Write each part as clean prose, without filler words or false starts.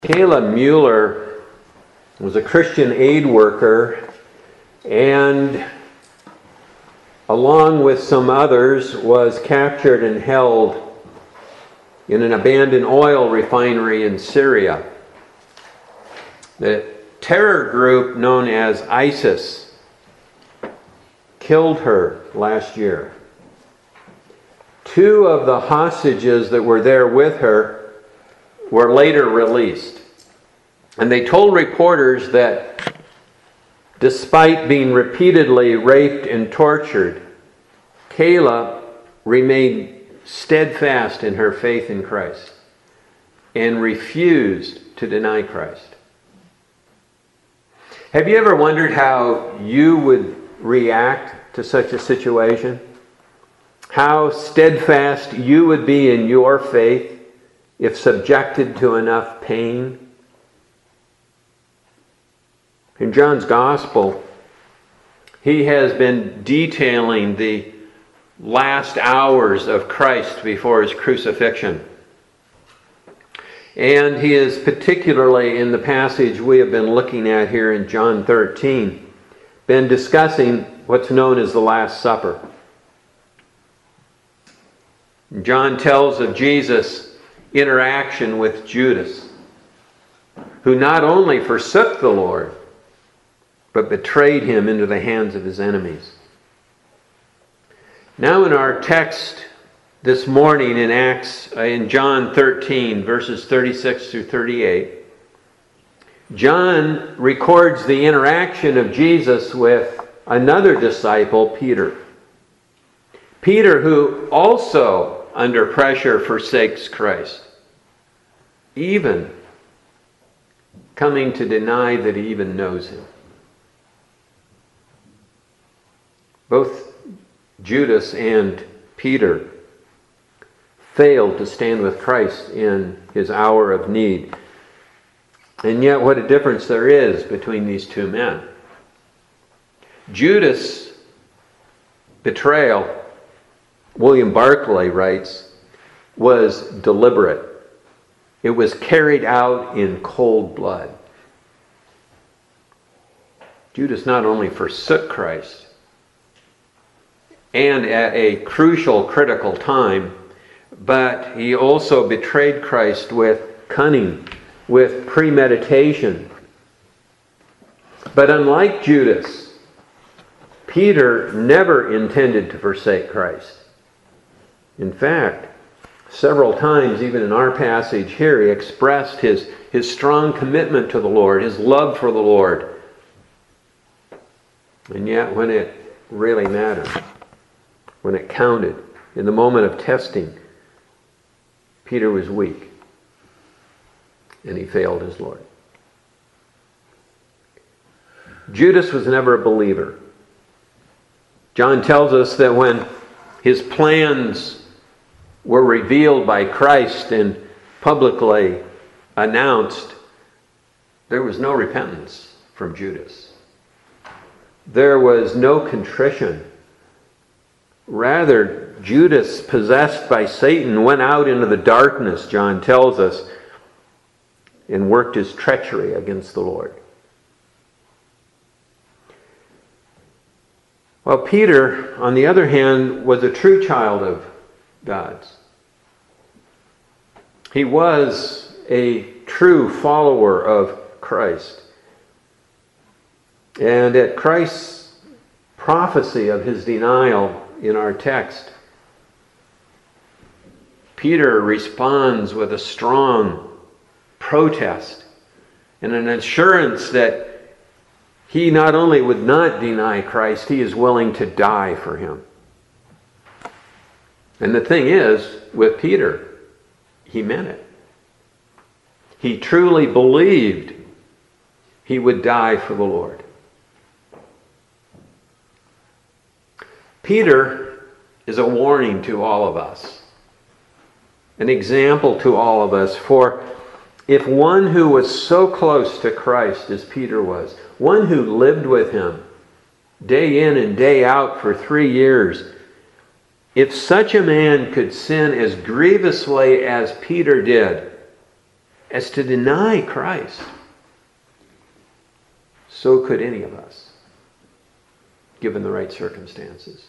Kayla Mueller was a Christian aid worker and, along with some others, was captured and held in an abandoned oil refinery in Syria. The terror group known as ISIS killed her last year. Two of the hostages that were there with her were later released. And they told reporters that despite being repeatedly raped and tortured, Kayla remained steadfast in her faith in Christ and refused to deny Christ. Have you ever wondered how you would react to such a situation? How steadfast you would be in your faith if subjected to enough pain? In John's Gospel, he has been detailing the last hours of Christ before his crucifixion. And he is particularly, in the passage we have been looking at here in John 13, been discussing what's known as the Last Supper. John tells of Jesus' interaction with Judas, who not only forsook the Lord, but betrayed him into the hands of his enemies. Now in our text this morning in John 13, verses 36 through 38, John records the interaction of Jesus with another disciple, Peter. Peter, who also under pressure forsakes Christ, even coming to deny that he even knows him. Both Judas and Peter failed to stand with Christ in his hour of need. And yet what a difference there is between these two men. Judas' betrayal, William Barclay writes, was deliberate. It was carried out in cold blood. Judas not only forsook Christ, and at a crucial, critical time, but he also betrayed Christ with cunning, with premeditation. But unlike Judas, Peter never intended to forsake Christ. In fact, several times, even in our passage here, he expressed his strong commitment to the Lord, his love for the Lord. And yet, when it really mattered, when it counted, in the moment of testing, Peter was weak, and he failed his Lord. Judas was never a believer. John tells us that when his plans were revealed by Christ and publicly announced, there was no repentance from Judas. There was no contrition. Rather, Judas, possessed by Satan, went out into the darkness, John tells us, and worked his treachery against the Lord. Well, Peter, on the other hand, was a true child of God's. He was a true follower of Christ. And at Christ's prophecy of his denial in our text, Peter responds with a strong protest and an assurance that he not only would not deny Christ, he is willing to die for him. And the thing is, with Peter, he meant it. He truly believed he would die for the Lord. Peter is a warning to all of us, an example to all of us. For if one who was so close to Christ as Peter was, one who lived with him day in and day out for 3 years, if such a man could sin as grievously as Peter did, as to deny Christ, so could any of us, given the right circumstances.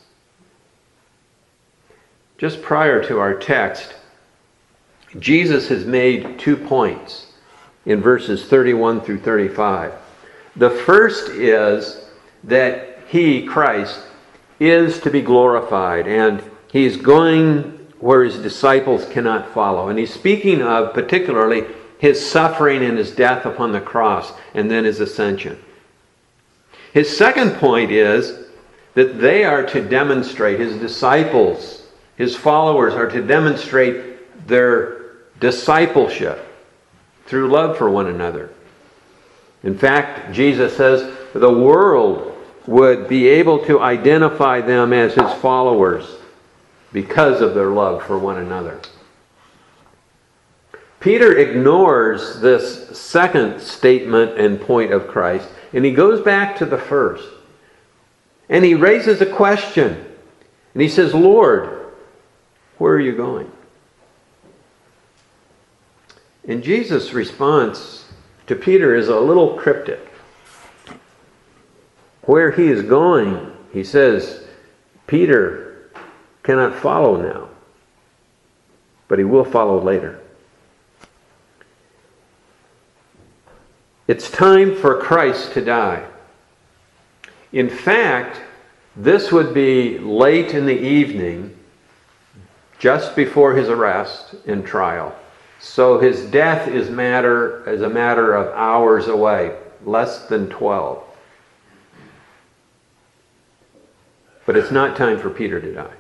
Just prior to our text, Jesus has made 2 points in verses 31 through 35. The first is that He, Christ, is to be glorified, and He's going where His disciples cannot follow. And He's speaking of particularly His suffering and His death upon the cross, and then His ascension. His second point is that they are to demonstrate, His disciples, His followers are to demonstrate their discipleship through love for one another. In fact, Jesus says the world would be able to identify them as His followers because of their love for one another. Peter ignores this second statement and point of Christ, and he goes back to the first. And he raises a question. And he says, Lord, where are you going? And Jesus' response to Peter is a little cryptic. Where he is going, he says, Peter cannot follow now, but he will follow later. It's time for Christ to die. In fact, this would be late in the evening, just before his arrest and trial. So his death is a matter of hours away, less than 12. But it's not time for Peter to die.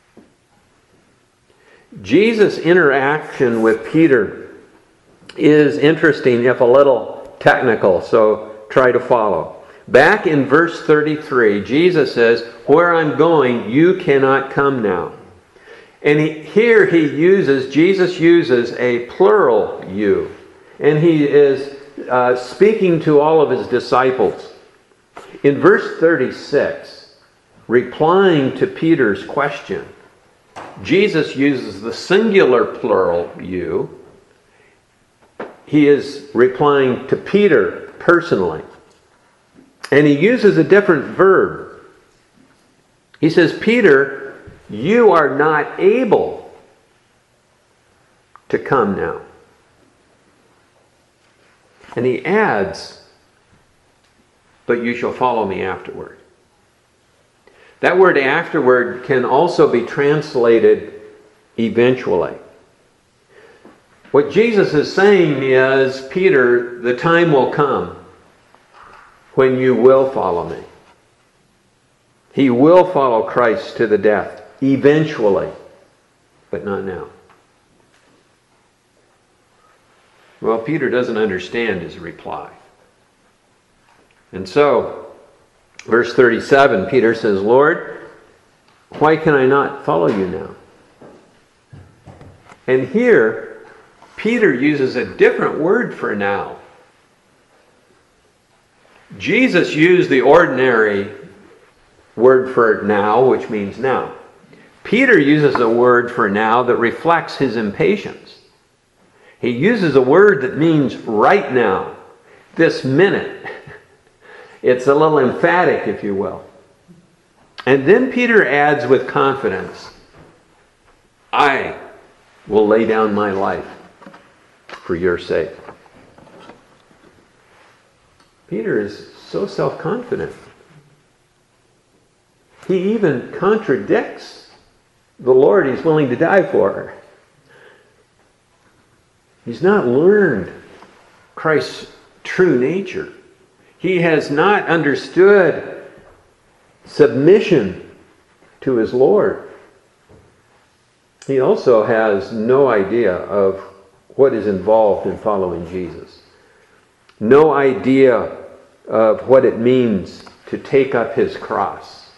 Jesus' interaction with Peter is interesting, if a little technical, so try to follow. Back in verse 33, Jesus says, where I'm going, you cannot come now. And Jesus uses a plural you. And he is speaking to all of his disciples. In verse 36, replying to Peter's question, Jesus uses the singular plural you. He is replying to Peter personally. And he uses a different verb. He says, Peter, you are not able to come now. And he adds, but you shall follow me afterward. That word afterward can also be translated eventually. What Jesus is saying is, Peter, the time will come when you will follow me. He will follow Christ to the death, eventually, but not now. Well, Peter doesn't understand his reply. And so, verse 37, Peter says, Lord, why can I not follow you now? And here, Peter uses a different word for now. Jesus used the ordinary word for now, which means now. Peter uses a word for now that reflects his impatience. He uses a word that means right now, this minute. It's a little emphatic, if you will. And then Peter adds with confidence, I will lay down my life for your sake. Peter is so self-confident. He even contradicts the Lord he's willing to die for. He's not learned Christ's true nature. He has not understood submission to his Lord. He also has no idea of what is involved in following Jesus. No idea of what it means to take up his cross.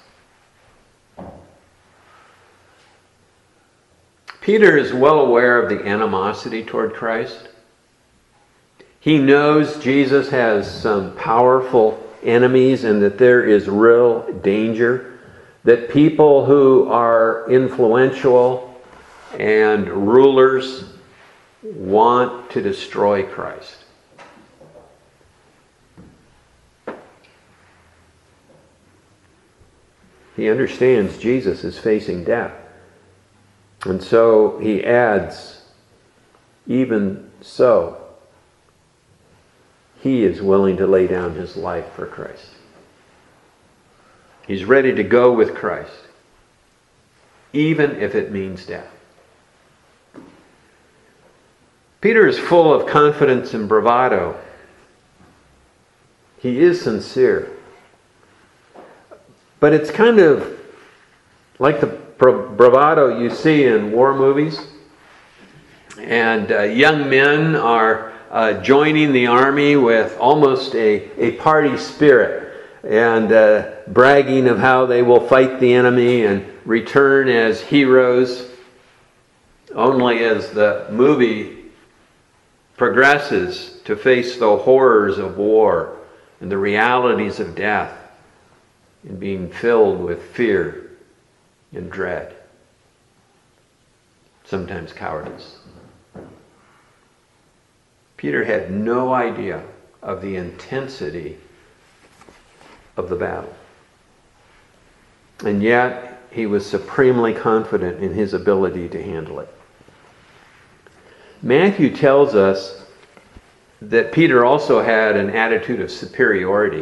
Peter is well aware of the animosity toward Christ. He knows Jesus has some powerful enemies and that there is real danger, that people who are influential and rulers want to destroy Christ. He understands Jesus is facing death. And so he adds, even so, he is willing to lay down his life for Christ. He's ready to go with Christ, even if it means death. Peter is full of confidence and bravado. He is sincere. But it's kind of like the bravado you see in war movies. And young men are joining the army with almost a party spirit and bragging of how they will fight the enemy and return as heroes. Only as the movie progresses to face the horrors of war and the realities of death and being filled with fear and dread, sometimes cowardice. Peter had no idea of the intensity of the battle. And yet, he was supremely confident in his ability to handle it. Matthew tells us that Peter also had an attitude of superiority.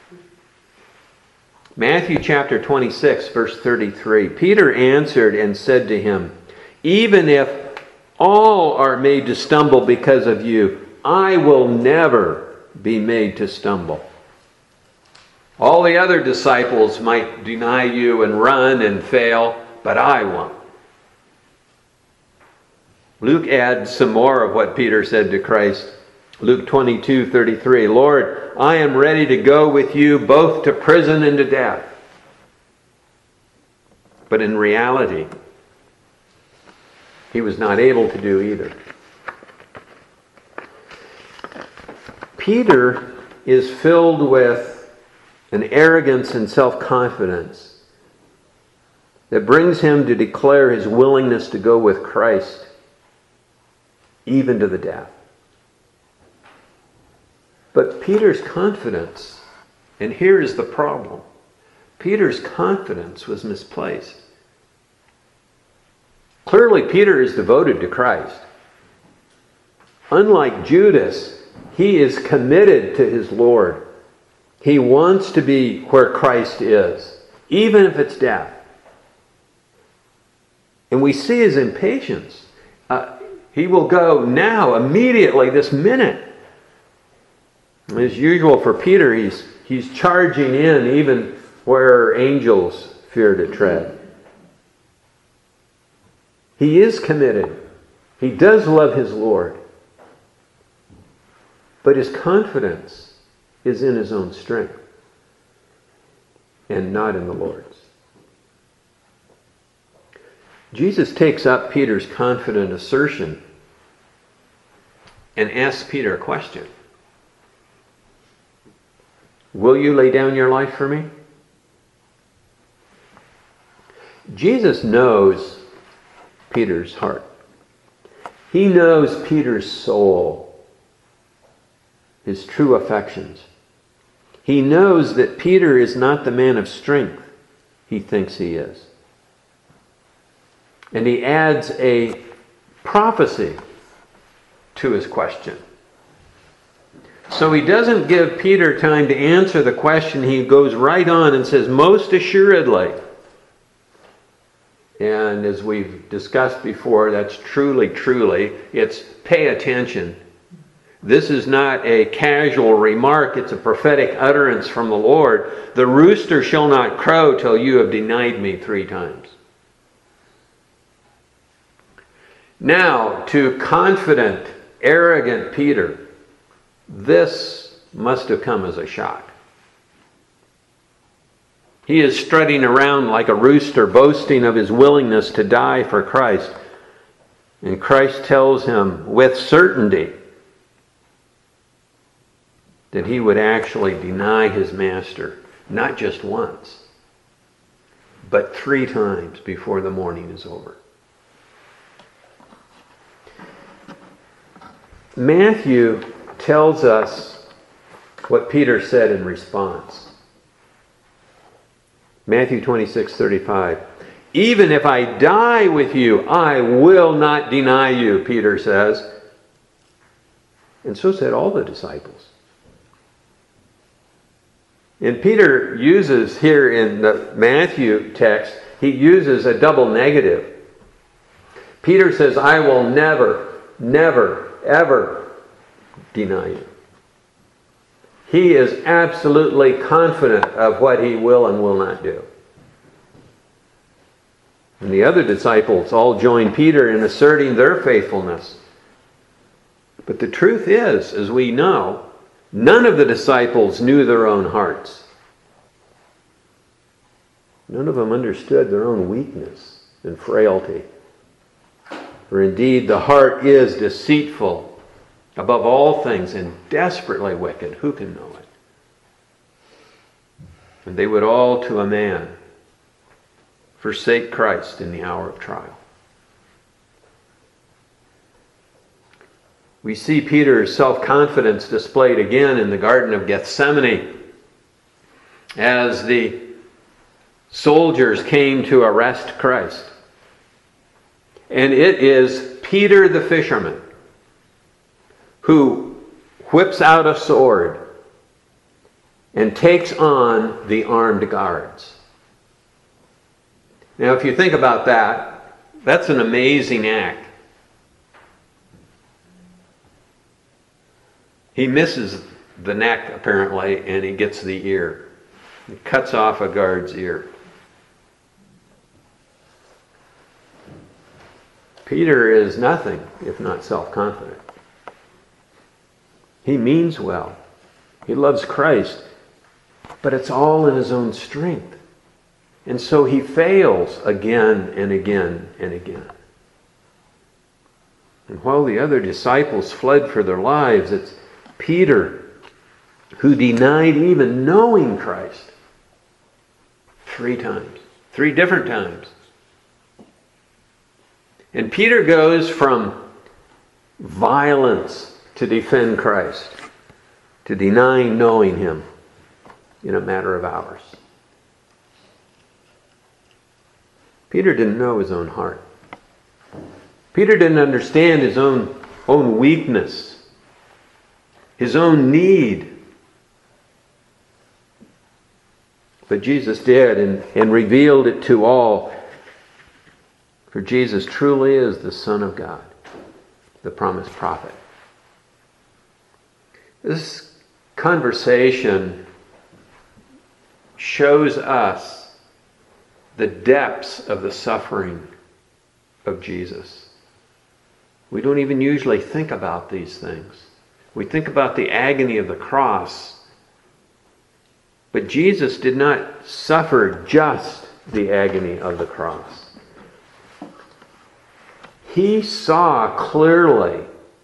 Matthew chapter 26, verse 33. Peter answered and said to him, "Even if all are made to stumble because of you, I will never be made to stumble." All the other disciples might deny you and run and fail, but I won't. Luke adds some more of what Peter said to Christ. Luke 22:33, "Lord, I am ready to go with you both to prison and to death." But in reality, he was not able to do either. Peter is filled with an arrogance and self-confidence that brings him to declare his willingness to go with Christ, even to the death. But Peter's confidence, and here is the problem, Peter's confidence was misplaced. Clearly, Peter is devoted to Christ. Unlike Judas, he is committed to his Lord. He wants to be where Christ is, even if it's death. And we see his impatience. He will go now, immediately, this minute. As usual for Peter, he's charging in even where angels fear to tread. He is committed. He does love his Lord. But his confidence is in his own strength and not in the Lord's. Jesus takes up Peter's confident assertion and asks Peter a question. Will you lay down your life for me? Jesus knows Peter's heart. He knows Peter's soul, his true affections. He knows that Peter is not the man of strength he thinks he is. And he adds a prophecy to his question. So he doesn't give Peter time to answer the question. He goes right on and says, "Most assuredly." And as we've discussed before, that's truly. It's pay attention. This is not a casual remark. It's a prophetic utterance from the Lord. "The rooster shall not crow till you have denied me 3 times. Now, to confident, arrogant Peter, this must have come as a shock. He is strutting around like a rooster, boasting of his willingness to die for Christ. And Christ tells him with certainty that he would actually deny his master, not just once, but 3 times before the morning is over. Matthew tells us what Peter said in response. Matthew 26:35. Even if I die with you, I will not deny you, Peter says. And so said all the disciples. And Peter uses here in the Matthew text, he uses a double negative. Peter says, I will never, never, ever deny you. He is absolutely confident of what he will and will not do. And the other disciples all join Peter in asserting their faithfulness. But the truth is, as we know, none of the disciples knew their own hearts. None of them understood their own weakness and frailty. For indeed, the heart is deceitful above all things and desperately wicked. Who can know it? And they would all, to a man, forsake Christ in the hour of trial. We see Peter's self-confidence displayed again in the Garden of Gethsemane as the soldiers came to arrest Christ. And it is Peter the fisherman who whips out a sword and takes on the armed guards. Now, if you think about that, that's an amazing act. He misses the neck, apparently, and he gets the ear. He cuts off a guard's ear. Peter is nothing if not self-confident. He means well. He loves Christ, but it's all in his own strength. And so he fails again and again and again. And while the other disciples fled for their lives, it's Peter who denied even knowing Christ 3 times. 3 different times. And Peter goes from violence to defend Christ to denying knowing him in a matter of hours. Peter didn't know his own heart. Peter didn't understand his own weakness, his own need. But Jesus did and revealed it to all. For Jesus truly is the Son of God, the promised prophet. This conversation shows us the depths of the suffering of Jesus. We don't even usually think about these things. We think about the agony of the cross. But Jesus did not suffer just the agony of the cross. He saw clearly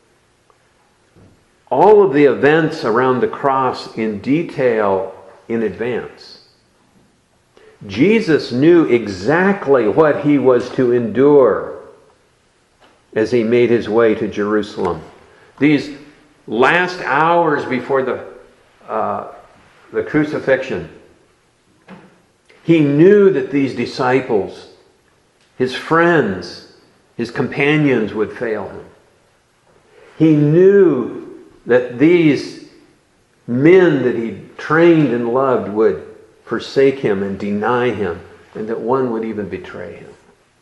all of the events around the cross in detail in advance. Jesus knew exactly what he was to endure as he made his way to Jerusalem. These last hours before the crucifixion, he knew that these disciples, his friends, his companions would fail him. He knew that these men that he trained and loved would forsake him and deny him, and that one would even betray him.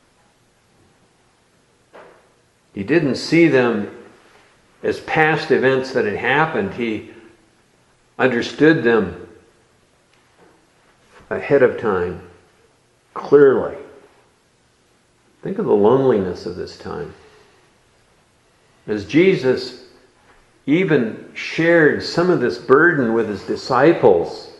He didn't see them as past events that had happened. He understood them ahead of time, clearly. Think of the loneliness of this time. As Jesus even shared some of this burden with his disciples,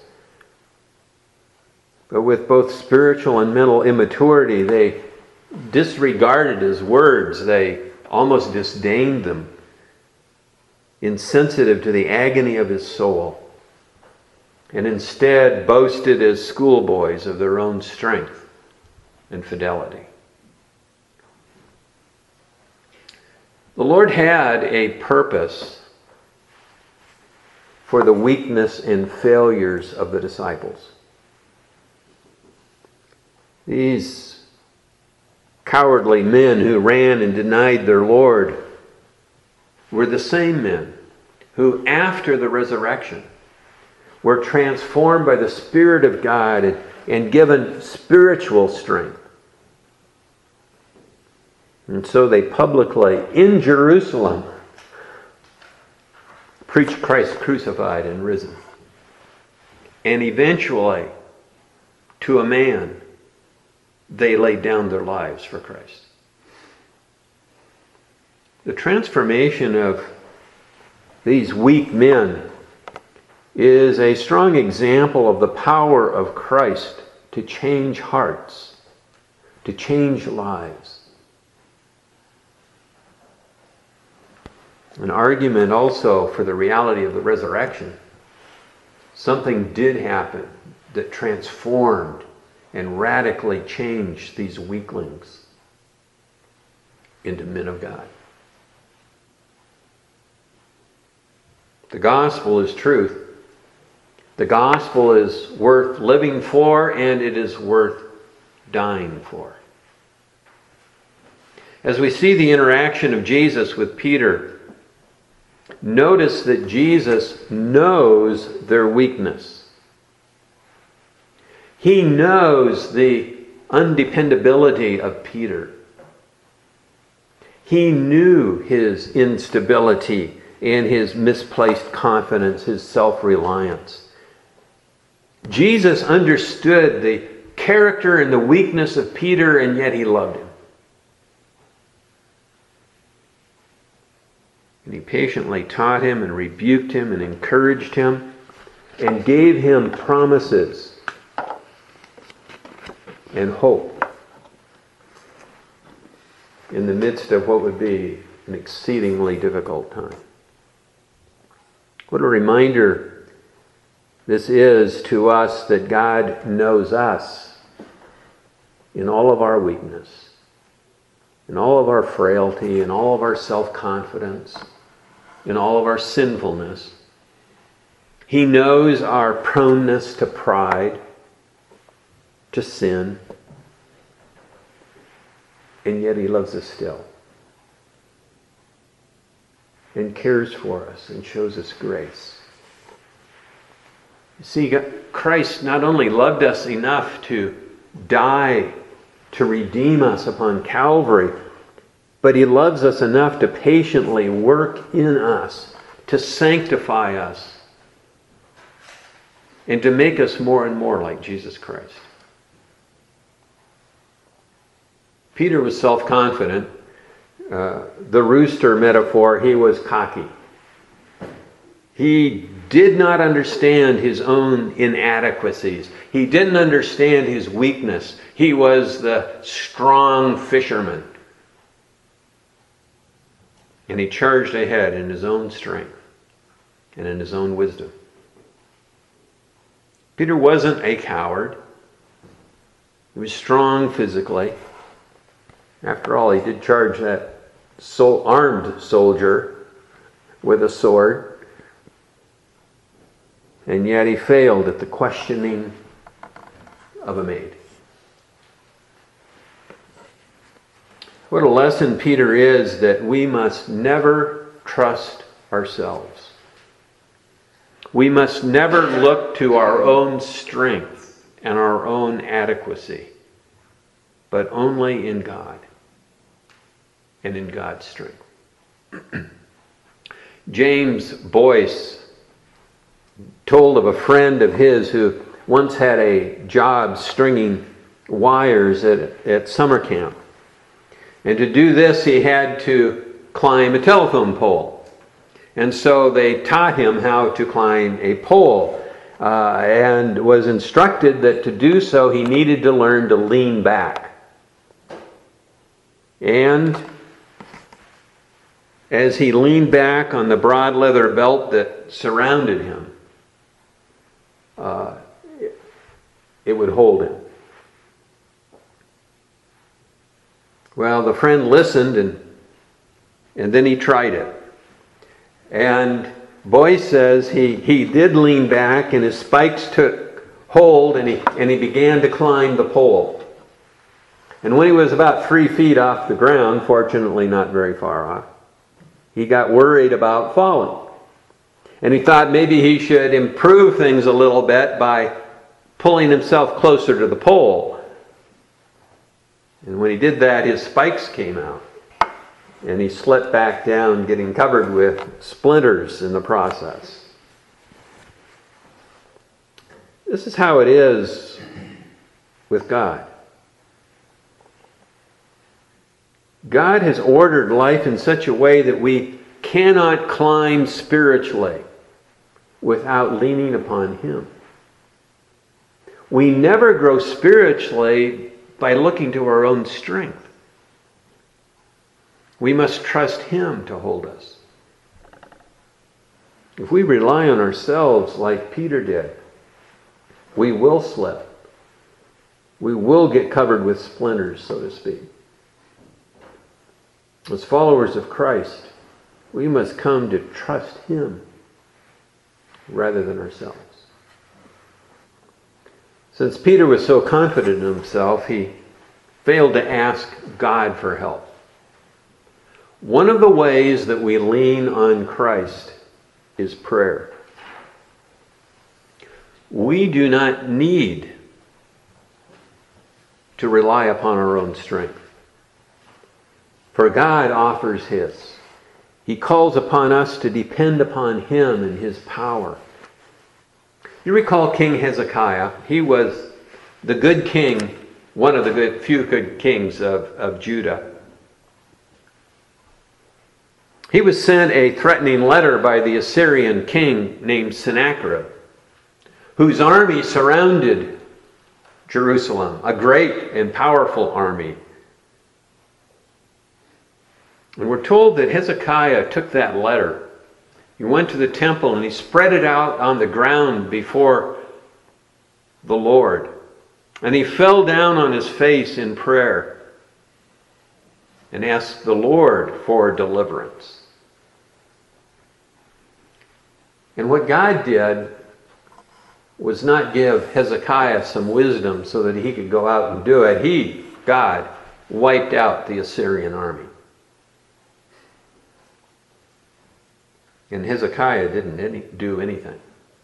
but with both spiritual and mental immaturity, they disregarded his words. They almost disdained them, insensitive to the agony of his soul, and instead boasted as schoolboys of their own strength and fidelity. The Lord had a purpose for the weakness and failures of the disciples. These cowardly men who ran and denied their Lord were the same men who, after the resurrection, were transformed by the Spirit of God and given spiritual strength. And so they publicly, in Jerusalem, preached Christ crucified and risen. And eventually, to a man, they laid down their lives for Christ. The transformation of these weak men is a strong example of the power of Christ to change hearts, to change lives. An argument also for the reality of the resurrection. Something did happen that transformed and radically changed these weaklings into men of God. The gospel is truth. The gospel is worth living for, and it is worth dying for. As we see the interaction of Jesus with Peter, notice that Jesus knows their weakness. He knows the undependability of Peter. He knew his instability and his misplaced confidence, his self-reliance. Jesus understood the character and the weakness of Peter, and yet he loved him. And he patiently taught him and rebuked him and encouraged him and gave him promises and hope in the midst of what would be an exceedingly difficult time. What a reminder this is to us that God knows us in all of our weakness, in all of our frailty, in all of our self-confidence, in all of our sinfulness. He knows our proneness to pride, to sin, and yet He loves us still and cares for us and shows us grace. You see, Christ not only loved us enough to die to redeem us upon Calvary, but He loves us enough to patiently work in us, to sanctify us, and to make us more and more like Jesus Christ. Peter was self-confident. The rooster metaphor, he was cocky. He did not understand his own inadequacies. He didn't understand his weakness. He was the strong fisherman. And he charged ahead in his own strength and in his own wisdom. Peter wasn't a coward. He was strong physically. After all, he did charge that armed soldier with a sword. And yet he failed at the questioning of a maid. What a lesson Peter is that we must never trust ourselves. We must never look to our own strength and our own adequacy, but only in God and in God's strength. James Boyce told of a friend of his who once had a job stringing wires at summer camp. And to do this, he had to climb a telephone pole. And so they taught him how to climb a pole and was instructed that to do so, he needed to learn to lean back. And as he leaned back on the broad leather belt that surrounded him, it would hold him. Well, the friend listened and And then he tried it. And Boyce says he did lean back, and his spikes took hold, and he began to climb the pole. And when he was about 3 feet off the ground, fortunately not very far off, he got worried about falling. And he thought maybe he should improve things a little bit by pulling himself closer to the pole. And when he did that, his spikes came out. And he slipped back down, getting covered with splinters in the process. This is how it is with God. God has ordered life in such a way that we cannot climb spiritually without leaning upon Him. We never grow spiritually by looking to our own strength. We must trust Him to hold us. If we rely on ourselves like Peter did, we will slip. We will get covered with splinters, so to speak. As followers of Christ, we must come to trust Him rather than ourselves. Since Peter was so confident in himself, he failed to ask God for help. One of the ways that we lean on Christ is prayer. We do not need to rely upon our own strength, for God offers His. He calls upon us to depend upon Him and His power. You recall King Hezekiah. He was the good king, one of the few good kings of Judah. He was sent a threatening letter by the Assyrian king named Sennacherib, whose army surrounded Jerusalem, a great and powerful army. And we're told that Hezekiah took that letter. He went to the temple and he spread it out on the ground before the Lord. And he fell down on his face in prayer and asked the Lord for deliverance. And what God did was not give Hezekiah some wisdom so that he could go out and do it. God, wiped out the Assyrian army. And Hezekiah didn't do anything.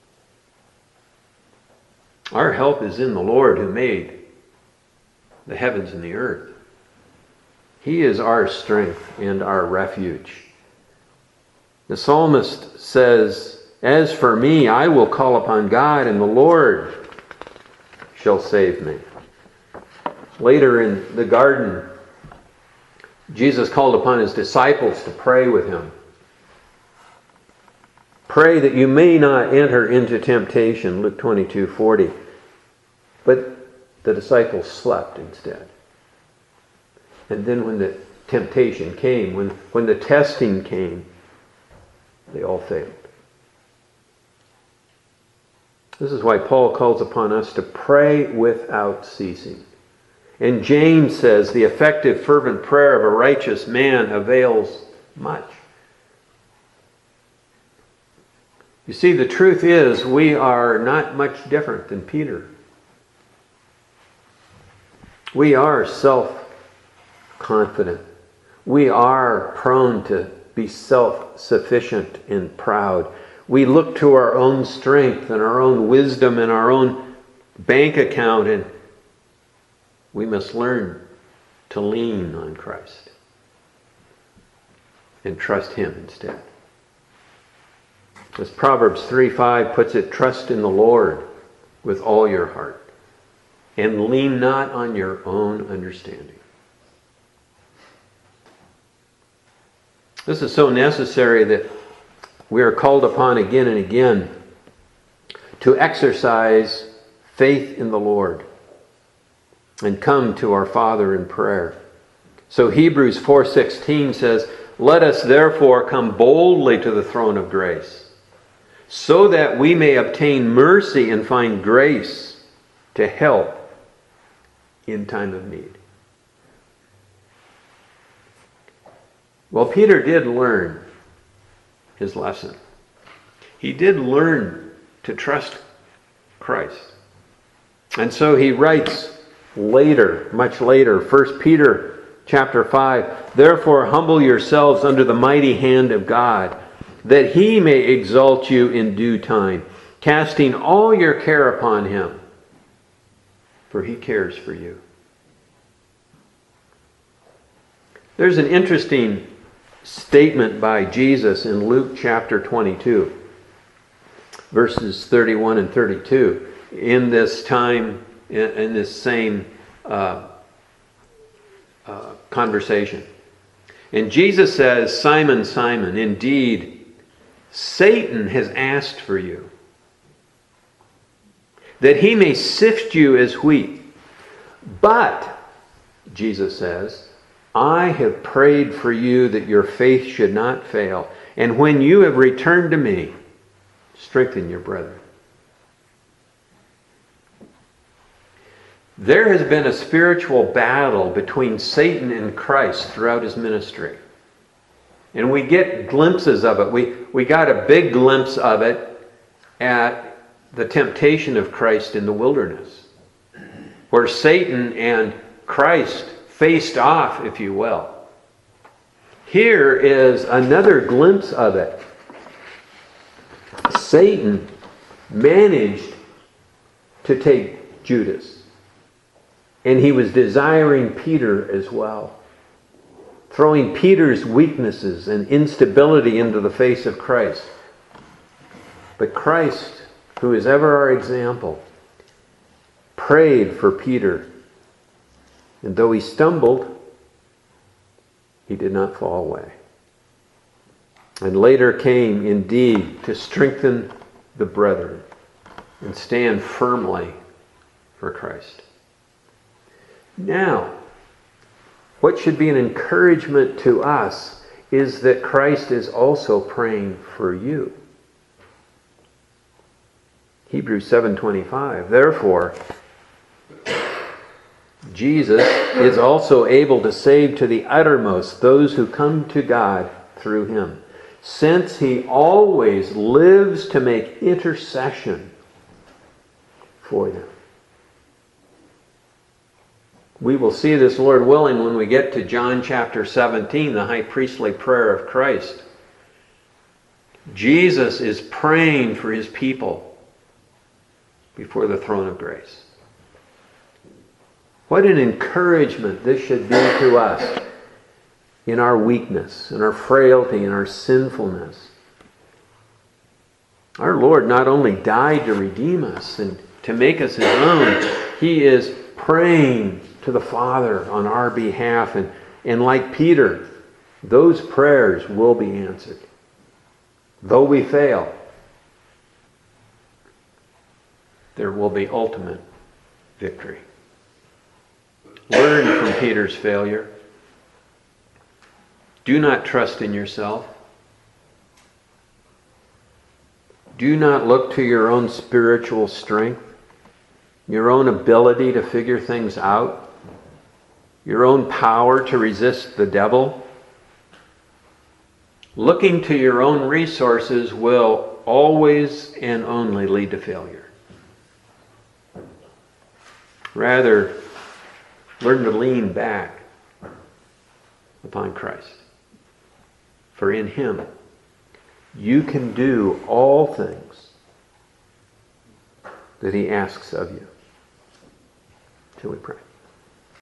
Our help is in the Lord who made the heavens and the earth. He is our strength and our refuge. The psalmist says, "As for me, I will call upon God, and the Lord shall save me." Later in the garden, Jesus called upon His disciples to pray with Him. Pray that you may not enter into temptation, Luke 22:40. But the disciples slept instead. And then when the temptation came, when the testing came, they all failed. This is why Paul calls upon us to pray without ceasing. And James says, the effective, fervent prayer of a righteous man avails much. You see, the truth is, we are not much different than Peter. We are self-confident. We are prone to be self-sufficient and proud. We look to our own strength and our own wisdom and our own bank account, and we must learn to lean on Christ and trust Him instead. As Proverbs 3:5 puts it, trust in the Lord with all your heart and lean not on your own understanding. This is so necessary that we are called upon again and again to exercise faith in the Lord and come to our Father in prayer. So Hebrews 4:16 says, "Let us therefore come boldly to the throne of grace, so that we may obtain mercy and find grace to help in time of need." Well, Peter did learn his lesson. He did learn to trust Christ. And so he writes later, much later, 1 Peter chapter 5, "Therefore humble yourselves under the mighty hand of God, that he may exalt you in due time, casting all your care upon him, for he cares for you." There's an interesting statement by Jesus in Luke chapter 22, verses 31 and 32, in this time, in this same conversation. And Jesus says, "Simon, Simon, indeed, Satan has asked for you, that he may sift you as wheat. But," Jesus says, "I have prayed for you that your faith should not fail. And when you have returned to me, strengthen your brethren." There has been a spiritual battle between Satan and Christ throughout his ministry. And we get glimpses of it. We got a big glimpse of it at the temptation of Christ in the wilderness, where Satan and Christ faced off, if you will. Here is another glimpse of it. Satan managed to take Judas. And he was desiring Peter as well, throwing Peter's weaknesses and instability into the face of Christ. But Christ, who is ever our example, prayed for Peter. And though he stumbled, he did not fall away. And later came indeed to strengthen the brethren and stand firmly for Christ. Now, what should be an encouragement to us is that Christ is also praying for you. Hebrews 7:25, "Therefore, Jesus is also able to save to the uttermost those who come to God through him, since he always lives to make intercession for them." We will see this, Lord willing, when we get to John chapter 17, the high priestly prayer of Christ. Jesus is praying for his people before the throne of grace. What an encouragement this should be to us in our weakness, in our frailty, in our sinfulness. Our Lord not only died to redeem us and to make us his own, he is praying to the Father on our behalf. And like Peter, those prayers will be answered. Though we fail, there will be ultimate victory. Learn from Peter's failure. Do not trust in yourself. Do not look to your own spiritual strength, your own ability to figure things out, your own power to resist the devil. Looking to your own resources will always and only lead to failure. Rather, learn to lean back upon Christ. For in him, you can do all things that he asks of you. Shall we pray?